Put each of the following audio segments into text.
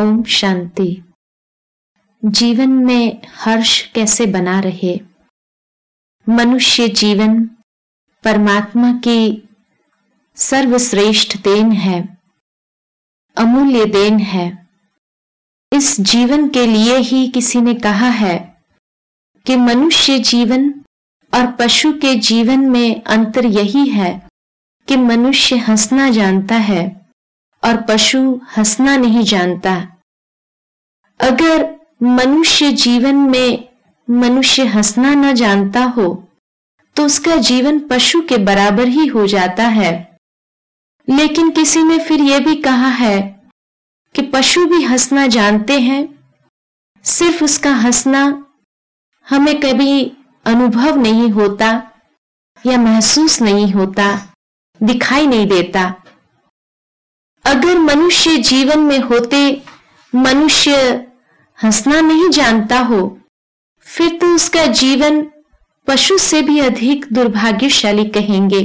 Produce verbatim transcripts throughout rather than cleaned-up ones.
ओम शांति। जीवन में हर्ष कैसे बना रहे। मनुष्य जीवन परमात्मा की सर्वश्रेष्ठ देन है, अमूल्य देन है। इस जीवन के लिए ही किसी ने कहा है कि मनुष्य जीवन और पशु के जीवन में अंतर यही है कि मनुष्य हंसना जानता है और पशु हंसना नहीं जानता। अगर मनुष्य जीवन में मनुष्य हंसना न जानता हो तो उसका जीवन पशु के बराबर ही हो जाता है। लेकिन किसी ने फिर यह भी कहा है कि पशु भी हंसना जानते हैं, सिर्फ उसका हंसना हमें कभी अनुभव नहीं होता या महसूस नहीं होता, दिखाई नहीं देता। अगर मनुष्य जीवन में होते मनुष्य हंसना नहीं जानता हो, फिर तो उसका जीवन पशु से भी अधिक दुर्भाग्यशाली कहेंगे।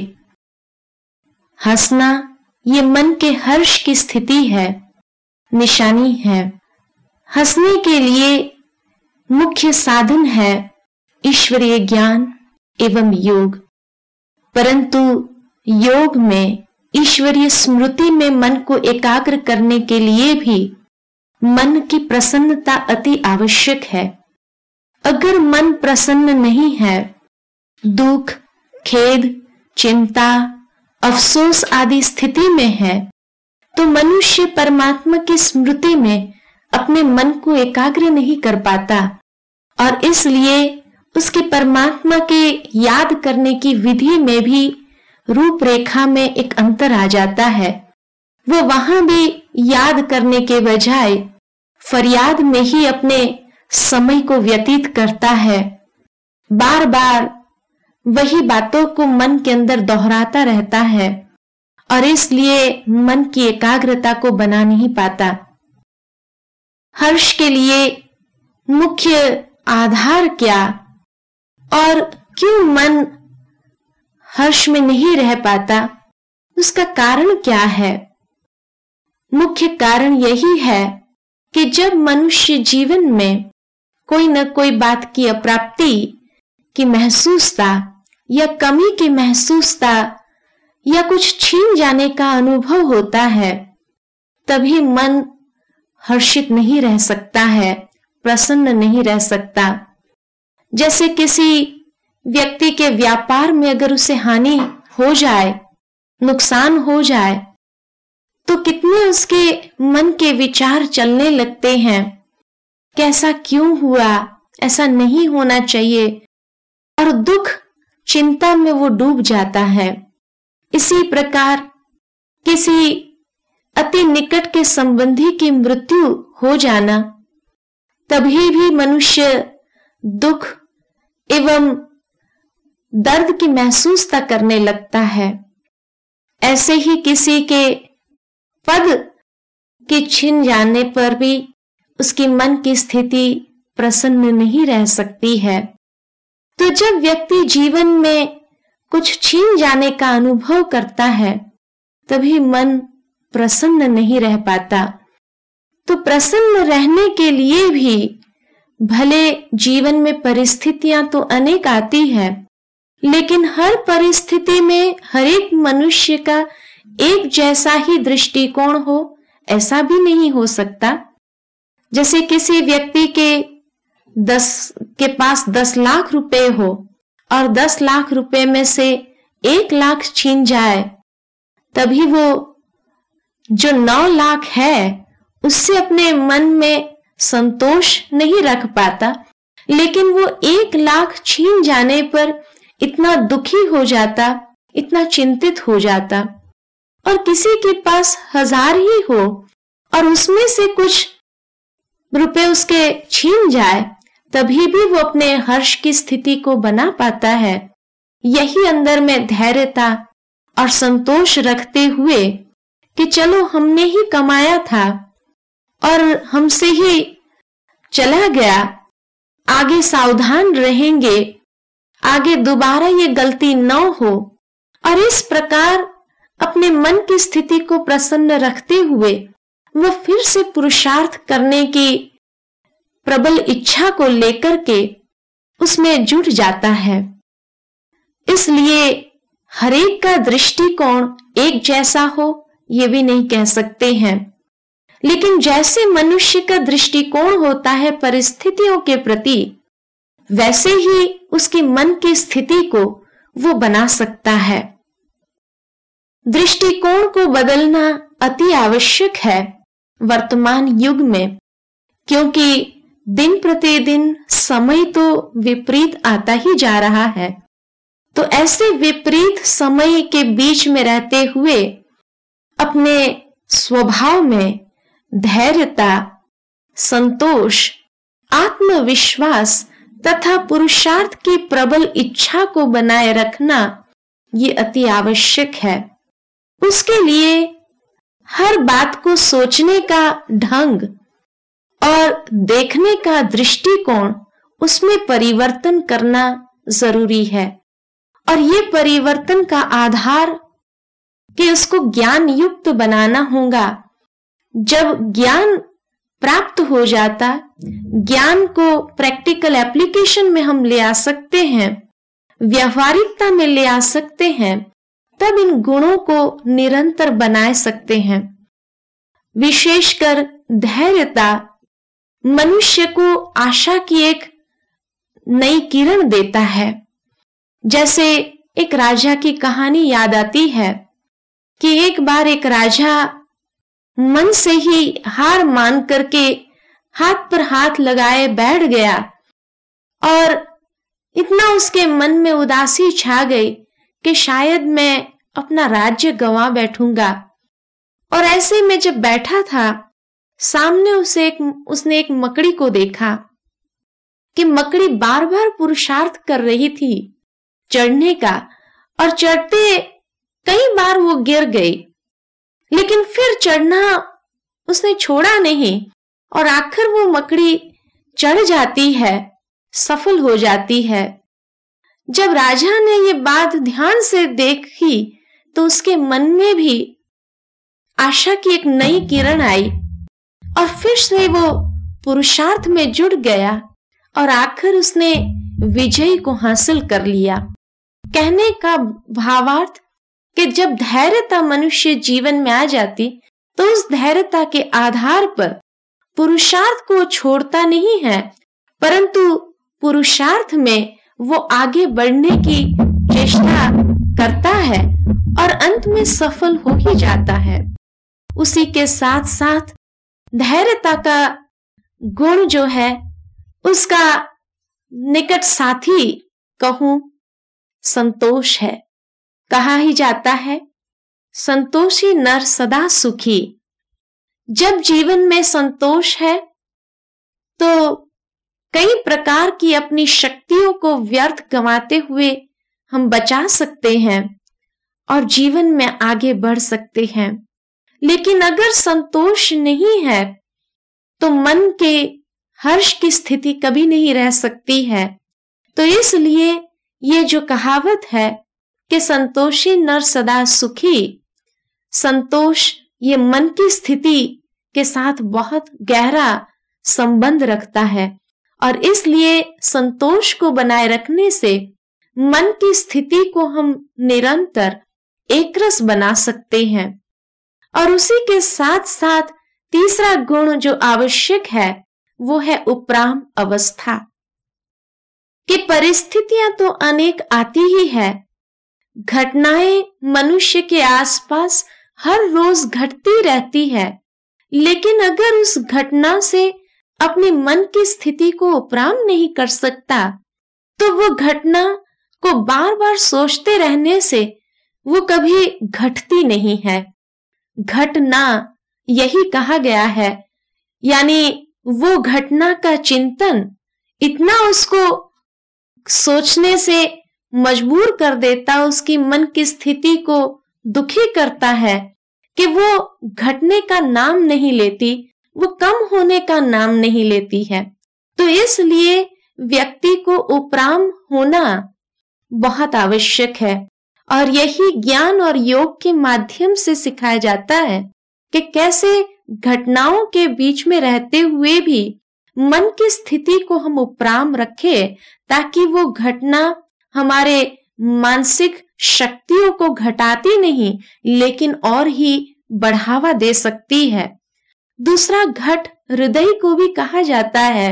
हंसना ये मन के हर्ष की स्थिति है, निशानी है। हंसने के लिए मुख्य साधन है ईश्वरीय ज्ञान एवं योग, परंतु योग में ईश्वरीय स्मृति में मन को एकाग्र करने के लिए भी मन की प्रसन्नता अति आवश्यक है। अगर मन प्रसन्न नहीं है, दुख, खेद, चिंता, अफसोस आदि स्थिति में है, तो मनुष्य परमात्मा की स्मृति में अपने मन को एकाग्र नहीं कर पाता और इसलिए उसके परमात्मा के याद करने की विधि में भी रूपरेखा में एक अंतर आ जाता है। वो वहां भी याद करने के बजाय फरियाद में ही अपने समय को व्यतीत करता है। बार बार वही बातों को मन के अंदर दोहराता रहता है और इसलिए मन की एकाग्रता को बना नहीं पाता। हर्ष के लिए मुख्य आधार क्या और क्यों मन हर्ष में नहीं रह पाता, उसका कारण क्या है? मुख्य कारण यही है कि जब मनुष्य जीवन में कोई न कोई बात की अप्राप्ति की महसूसता या कमी की महसूसता या कुछ छीन जाने का अनुभव होता है, तभी मन हर्षित नहीं रह सकता है, प्रसन्न नहीं रह सकता। जैसे किसी व्यक्ति के व्यापार में अगर उसे हानि हो जाए, नुकसान हो जाए, तो कितने उसके मन के विचार चलने लगते हैं कि ऐसा क्यों हुआ, ऐसा नहीं होना चाहिए, और दुख चिंता में वो डूब जाता है। इसी प्रकार किसी अति निकट के संबंधी की मृत्यु हो जाना, तभी भी मनुष्य दुख एवं दर्द की महसूसता करने लगता है। ऐसे ही किसी के पद के छिन जाने पर भी उसकी मन की स्थिति प्रसन्न नहीं रह सकती है। तो जब व्यक्ति जीवन में कुछ छीन जाने का अनुभव करता है, तभी मन प्रसन्न नहीं रह पाता। तो प्रसन्न रहने के लिए भी भले जीवन में परिस्थितियां तो अनेक आती है, लेकिन हर परिस्थिति में हर एक मनुष्य का एक जैसा ही दृष्टिकोण हो, ऐसा भी नहीं हो सकता। जैसे किसी व्यक्ति के दस के पास दस लाख रुपए हो और दस लाख रुपए में से एक लाख छीन जाए, तभी वो जो नौ लाख है उससे अपने मन में संतोष नहीं रख पाता, लेकिन वो एक लाख छीन जाने पर इतना दुखी हो जाता, इतना चिंतित हो जाता। और किसी के पास हजार ही हो और उसमें से कुछ रुपए उसके छीन जाए, तभी भी वो अपने हर्ष की स्थिति को बना पाता है। यही अंदर में धैर्यता और संतोष रखते हुए कि चलो हमने ही कमाया था और हमसे ही चला गया, आगे सावधान रहेंगे, आगे दोबारा ये गलती न हो, और इस प्रकार अपने मन की स्थिति को प्रसन्न रखते हुए वह फिर से पुरुषार्थ करने की प्रबल इच्छा को लेकर के उसमें जुट जाता है। इसलिए हरेक का दृष्टिकोण एक जैसा हो ये भी नहीं कह सकते हैं, लेकिन जैसे मनुष्य का दृष्टिकोण होता है परिस्थितियों के प्रति, वैसे ही उसके मन की स्थिति को वो बना सकता है। दृष्टिकोण को बदलना अति आवश्यक है वर्तमान युग में, क्योंकि दिन प्रतिदिन समय तो विपरीत आता ही जा रहा है। तो ऐसे विपरीत समय के बीच में रहते हुए अपने स्वभाव में धैर्यता, संतोष, आत्मविश्वास तथा पुरुषार्थ की प्रबल इच्छा को बनाए रखना ये अति आवश्यक है। उसके लिए हर बात को सोचने का ढंग और देखने का दृष्टिकोण उसमें परिवर्तन करना जरूरी है। और ये परिवर्तन का आधार कि उसको ज्ञान युक्त बनाना होगा। जब ज्ञान प्राप्त हो जाता, ज्ञान को प्रैक्टिकल एप्लीकेशन में हम ले आ सकते हैं, व्यवहारिकता में ले आ सकते हैं, तब इन गुणों को निरंतर बनाए सकते हैं। विशेषकर धैर्यता मनुष्य को आशा की एक नई किरण देता है। जैसे एक राजा की कहानी याद आती है कि एक बार एक राजा मन से ही हार मान करके हाथ पर हाथ लगाए बैठ गया और इतना उसके मन में उदासी छा गई कि शायद मैं अपना राज्य गंवा बैठूंगा। और ऐसे में जब बैठा था, सामने उसे एक उसने एक मकड़ी को देखा कि मकड़ी बार बार पुरुषार्थ कर रही थी चढ़ने का, और चढ़ते कई बार वो गिर गई, लेकिन फिर चढ़ना उसने छोड़ा नहीं और आखिर वो मकड़ी चढ़ जाती है, सफल हो जाती है। जब राजा ने ये बात ध्यान से देखी तो उसके मन में भी आशा की एक नई किरण आई और फिर से वो पुरुषार्थ में जुट गया और आखिर उसने विजय को हासिल कर लिया। कहने का भावार्थ कि जब धैर्यता मनुष्य जीवन में आ जाती तो उस धैर्यता के आधार पर पुरुषार्थ को छोड़ता नहीं है, परंतु पुरुषार्थ में वो आगे बढ़ने की चेष्टा करता है और अंत में सफल हो ही जाता है। उसी के साथ साथ धैर्यता का गुण जो है उसका निकट साथी कहूं संतोष है। कहा ही जाता है संतोषी नर सदा सुखी। जब जीवन में संतोष है तो कई प्रकार की अपनी शक्तियों को व्यर्थ गंवाते हुए हम बचा सकते हैं और जीवन में आगे बढ़ सकते हैं। लेकिन अगर संतोष नहीं है तो मन के हर्ष की स्थिति कभी नहीं रह सकती है। तो इसलिए ये जो कहावत है कि संतोषी नर सदा सुखी, संतोष ये मन की स्थिति के साथ बहुत गहरा संबंध रखता है और इसलिए संतोष को बनाए रखने से मन की स्थिति को हम निरंतर एकरस बना सकते हैं। और उसी के साथ साथ तीसरा गुण जो आवश्यक है वो है उपराम अवस्था। कि परिस्थितियां तो अनेक आती ही है, घटनाएं मनुष्य के आसपास हर रोज घटती रहती है, लेकिन अगर उस घटना से अपने मन की स्थिति को उपराम नहीं कर सकता तो वो घटना को बार बार सोचते रहने से वो कभी घटती नहीं है। घटना यही कहा गया है, यानी वो घटना का चिंतन इतना उसको सोचने से मजबूर कर देता, उसकी मन की स्थिति को दुखी करता है कि वो घटने का नाम नहीं लेती, वो कम होने का नाम नहीं लेती है। तो इसलिए व्यक्ति को उपराम होना बहुत आवश्यक है और यही ज्ञान और योग के माध्यम से सिखाया जाता है कि कैसे घटनाओं के बीच में रहते हुए भी मन की स्थिति को हम उपराम रखें, ताकि वो घटना हमारे मानसिक शक्तियों को घटाती नहीं लेकिन और ही बढ़ावा दे सकती है। दूसरा घट हृदय को भी कहा जाता है,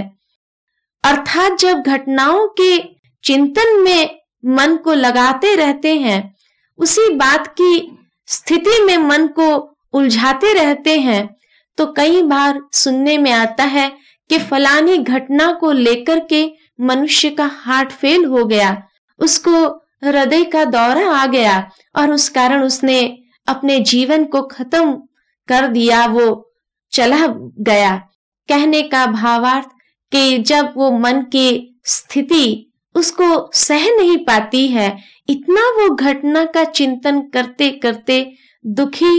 अर्थात जब घटनाओं के चिंतन में मन को लगाते रहते हैं, उसी बात की स्थिति में मन को उलझाते रहते हैं, तो कई बार सुनने में आता है कि फलानी घटना को लेकर के मनुष्य का हार्ट फेल हो गया, उसको हृदय का दौरा आ गया और उस कारण उसने अपने जीवन को खत्म कर दिया, वो चला गया। कहने का भावार्थ कि जब वो मन की स्थिति उसको सह नहीं पाती है, इतना वो घटना का चिंतन करते करते दुखी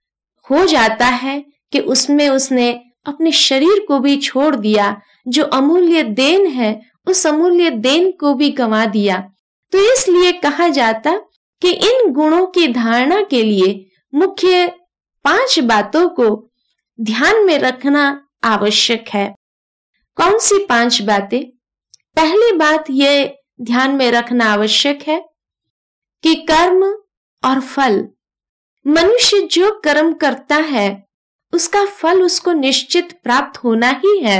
हो जाता है कि उसमें उसने अपने शरीर को भी छोड़ दिया, जो अमूल्य देन है उस अमूल्य देन को भी गंवा दिया। तो इसलिए कहा जाता कि इन गुणों की धारणा के लिए मुख्य पांच बातों को ध्यान में रखना आवश्यक है। कौन सी पांच बातें? पहली बात यह ध्यान में रखना आवश्यक है कि कर्म और फल, मनुष्य जो कर्म करता है उसका फल उसको निश्चित प्राप्त होना ही है,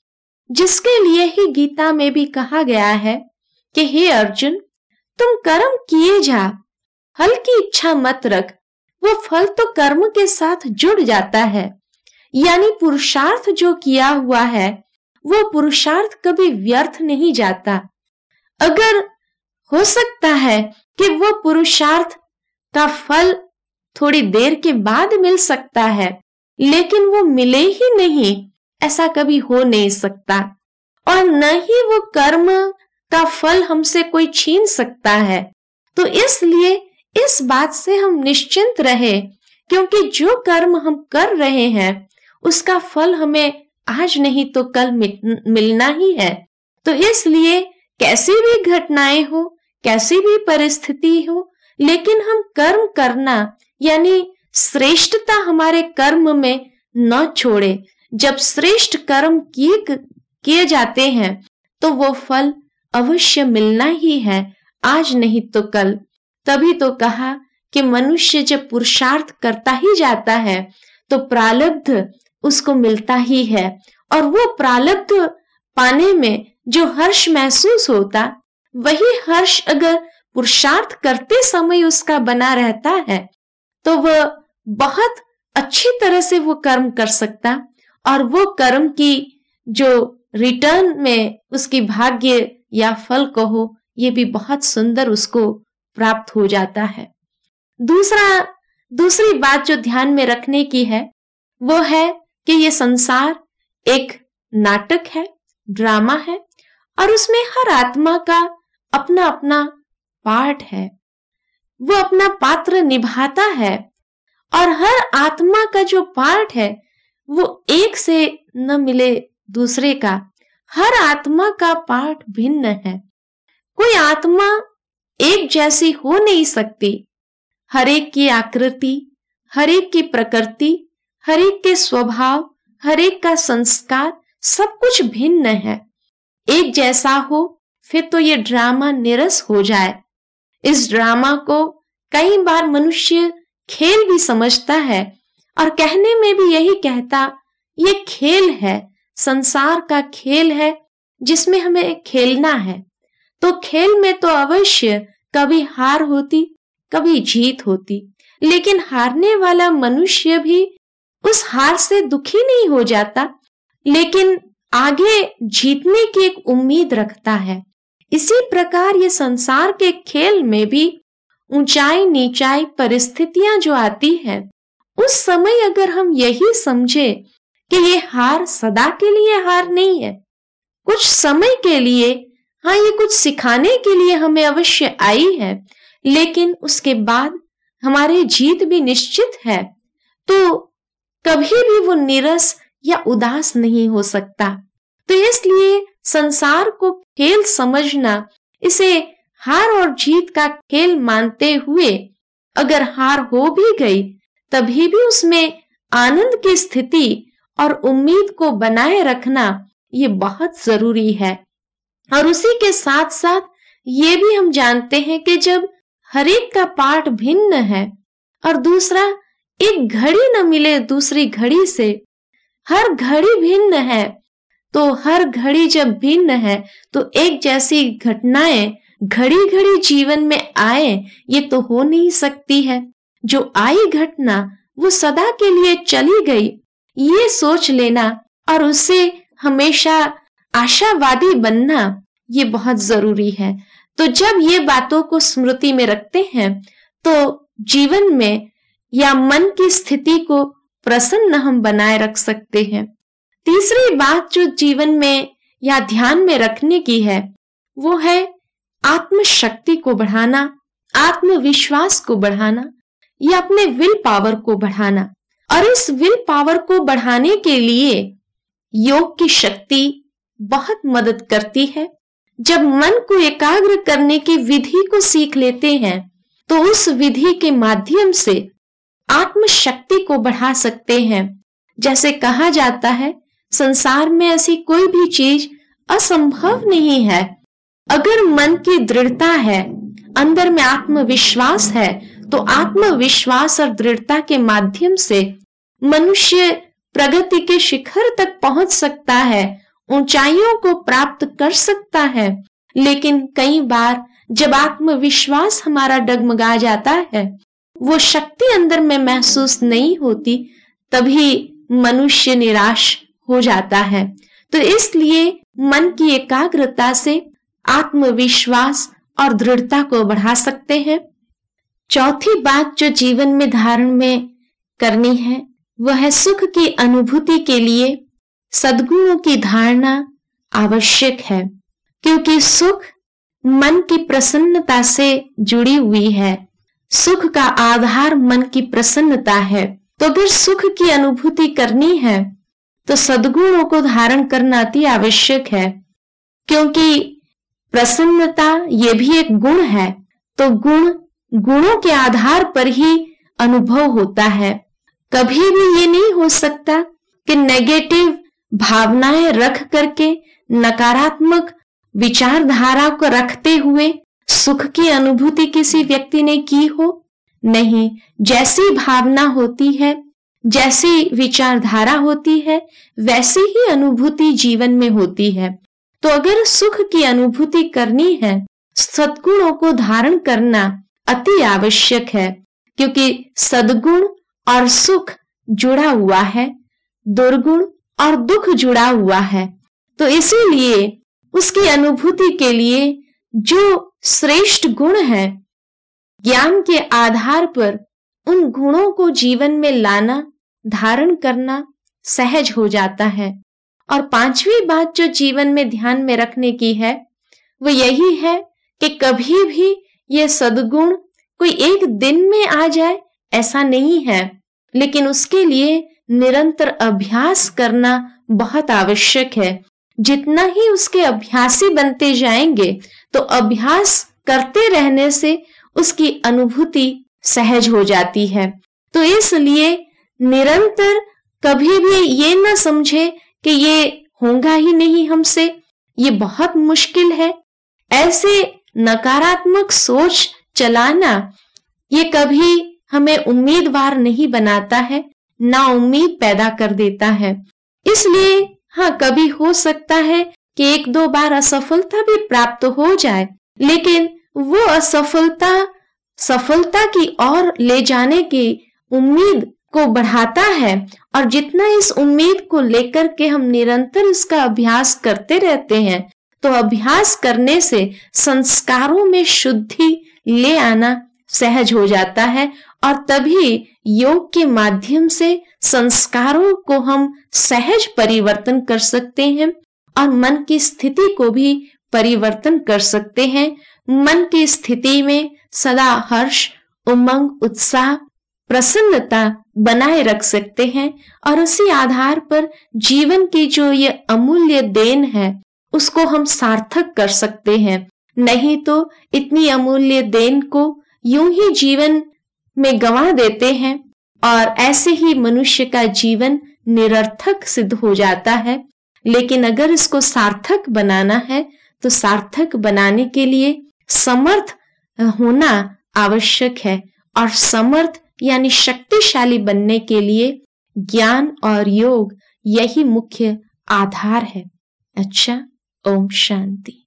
जिसके लिए ही गीता में भी कहा गया है कि हे अर्जुन, तुम कर्म किए जा, फल की इच्छा मत रख। वो फल तो कर्म के साथ जुड़ जाता है, यानी पुरुषार्थ जो किया हुआ है वो पुरुषार्थ कभी व्यर्थ नहीं जाता। अगर हो सकता है कि वो पुरुषार्थ का फल थोड़ी देर के बाद मिल सकता है, लेकिन वो मिले ही नहीं, ऐसा कभी हो नहीं सकता। और न ही वो कर्म का फल हमसे कोई छीन सकता है। तो इसलिए इस बात से हम निश्चिंत रहे, क्योंकि जो कर्म हम कर रहे हैं उसका फल हमें आज नहीं तो कल मिलना ही है। तो इसलिए कैसी भी घटनाएं हो, कैसी भी परिस्थिति हो, लेकिन हम कर्म करना यानी श्रेष्ठता हमारे कर्म में न छोड़े। जब श्रेष्ठ कर्म किए किए जाते हैं तो वो फल अवश्य मिलना ही है, आज नहीं तो कल। तभी तो कहा कि मनुष्य जब पुरुषार्थ करता ही जाता है तो प्रारब्ध उसको मिलता ही है, और वो प्रारब्ध पाने में जो हर्ष महसूस होता, वही हर्ष अगर पुरुषार्थ करते समय उसका बना रहता है तो वह बहुत अच्छी तरह से वो कर्म कर सकता, और वो कर्म की जो रिटर्न में उसकी भाग्य या फल कहो, ये भी बहुत सुंदर उसको प्राप्त हो जाता है। दूसरा दूसरी बात जो ध्यान में रखने की है वो है कि ये संसार एक नाटक है, ड्रामा है, और उसमें हर आत्मा का अपना अपना पार्ट है, वो अपना पात्र निभाता है, और हर आत्मा का जो पार्ट है वो एक से न मिले दूसरे का। हर आत्मा का पार्ट भिन्न है, कोई आत्मा एक जैसी हो नहीं सकती। हर एक की आकृति, हर एक की प्रकृति, हर एक के स्वभाव, हर एक का संस्कार, सब कुछ भिन्न है। एक जैसा हो फिर तो ये ड्रामा निरस हो जाए। इस ड्रामा को कई बार मनुष्य खेल भी समझता है, और कहने में भी यही कहता, ये खेल है, संसार का खेल है जिसमें हमें खेलना है। तो खेल में तो अवश्य कभी हार होती, कभी जीत होती, लेकिन हारने वाला मनुष्य भी उस हार से दुखी नहीं हो जाता, लेकिन आगे जीतने की एक उम्मीद रखता है। इसी प्रकार ये संसार के खेल में भी ऊंचाई नीचाई परिस्थितियां जो आती है, उस समय अगर हम यही समझे कि ये हार सदा के लिए हार नहीं है, कुछ समय के लिए, हाँ ये कुछ सिखाने के लिए हमें अवश्य आई है, लेकिन उसके बाद हमारी जीत भी निश्चित है, तो कभी भी वो निरस या उदास नहीं हो सकता। तो इसलिए संसार को खेल समझना, इसे हार और जीत का खेल मानते हुए अगर हार हो भी गई तभी भी उसमें आनंद की स्थिति और उम्मीद को बनाए रखना ये बहुत जरूरी है। और उसी के साथ साथ ये भी हम जानते हैं कि जब हर एक का पाठ भिन्न है और दूसरा, एक घड़ी न मिले दूसरी घड़ी से, हर घड़ी भिन्न है, तो हर घड़ी जब भिन्न है तो एक जैसी घटनाएं घड़ी घड़ी जीवन में आए ये तो हो नहीं सकती है। जो आई घटना वो सदा के लिए चली गई, ये सोच लेना और उससे हमेशा आशावादी बनना ये बहुत जरूरी है। तो जब ये बातों को स्मृति में रखते हैं तो जीवन में या मन की स्थिति को प्रसन्न हम बनाए रख सकते हैं। तीसरी बात जो जीवन में या ध्यान में रखने की है वो है आत्मशक्ति को बढ़ाना, आत्मविश्वास को बढ़ाना या अपने विल पावर को बढ़ाना। और इस विल पावर को बढ़ाने के लिए योग की शक्ति बहुत मदद करती है। जब मन को एकाग्र करने की विधि को सीख लेते हैं तो उस विधि के माध्यम से आत्मशक्ति को बढ़ा सकते हैं। जैसे कहा जाता है, संसार में ऐसी कोई भी चीज असंभव नहीं है। अगर मन की दृढ़ता है, अंदर में आत्मविश्वास है, तो आत्मविश्वास और दृढ़ता के माध्यम से मनुष्य प्रगति के शिखर तक पहुंच सकता है, ऊंचाइयों को प्राप्त कर सकता है। लेकिन कई बार जब आत्मविश्वास हमारा डगमगा जाता है, वो शक्ति अंदर में महसूस नहीं होती, तभी मनुष्य निराश हो जाता है। तो इसलिए मन की एकाग्रता से आत्मविश्वास और दृढ़ता को बढ़ा सकते हैं। चौथी बात जो जीवन में धारण में करनी है वह है सुख की अनुभूति के लिए सद्गुणों की धारणा आवश्यक है, क्योंकि सुख मन की प्रसन्नता से जुड़ी हुई है। सुख का आधार मन की प्रसन्नता है। तो अगर सुख की अनुभूति करनी है तो सद्गुणों को धारण करना अति आवश्यक है, क्योंकि प्रसन्नता ये भी एक गुण है। तो गुण गुणों के आधार पर ही अनुभव होता है। कभी भी ये नहीं हो सकता कि नेगेटिव भावनाएं रख करके, नकारात्मक विचारधारा को रखते हुए सुख की अनुभूति किसी व्यक्ति ने की हो। नहीं, जैसी भावना होती है, जैसी विचारधारा होती है, वैसी ही अनुभूति जीवन में होती है। तो अगर सुख की अनुभूति करनी है, सद्गुणों को धारण करना अति आवश्यक है, क्योंकि सद्गुण और सुख जुड़ा हुआ है, दुर्गुण और दुख जुड़ा हुआ है। तो इसीलिए उसकी अनुभूति के लिए जो श्रेष्ठ गुण है, ज्ञान के आधार पर उन गुणों को जीवन में लाना, धारण करना सहज हो जाता है। और पांचवी बात जो जीवन में ध्यान में रखने की है वो यही है कि कभी भी ये सद्गुण कोई एक दिन में आ जाए ऐसा नहीं है, लेकिन उसके लिए निरंतर अभ्यास करना बहुत आवश्यक है। जितना ही उसके अभ्यासी बनते जाएंगे तो अभ्यास करते रहने से उसकी अनुभूति सहज हो जाती है। तो इसलिए निरंतर कभी भी ये ना समझे कि ये होगा ही नहीं हमसे, ये बहुत मुश्किल है। ऐसे नकारात्मक सोच चलाना ये कभी हमें उम्मीदवार नहीं बनाता है, ना उम्मीद पैदा कर देता है। इसलिए हाँ, कभी हो सकता है कि एक दो बार असफलता भी प्राप्त हो जाए, लेकिन वो असफलता सफलता की ओर ले जाने की उम्मीद को बढ़ाता है। और जितना इस उम्मीद को लेकर के हम निरंतर इसका अभ्यास करते रहते हैं, तो अभ्यास करने से संस्कारों में शुद्धि ले आना सहज हो जाता है। और तभी योग के माध्यम से संस्कारों को हम सहज परिवर्तन कर सकते हैं और मन की स्थिति को भी परिवर्तन कर सकते हैं। मन की स्थिति में सदा हर्ष, उमंग, उत्साह, प्रसन्नता बनाए रख सकते हैं और उसी आधार पर जीवन की जो ये अमूल्य देन है उसको हम सार्थक कर सकते हैं। नहीं तो इतनी अमूल्य देन को यूं ही जीवन में गंवा देते हैं और ऐसे ही मनुष्य का जीवन निरर्थक सिद्ध हो जाता है। लेकिन अगर इसको सार्थक बनाना है तो सार्थक बनाने के लिए समर्थ होना आवश्यक है, और समर्थ यानी शक्तिशाली बनने के लिए ज्ञान और योग यही मुख्य आधार है। अच्छा, ओम शांति।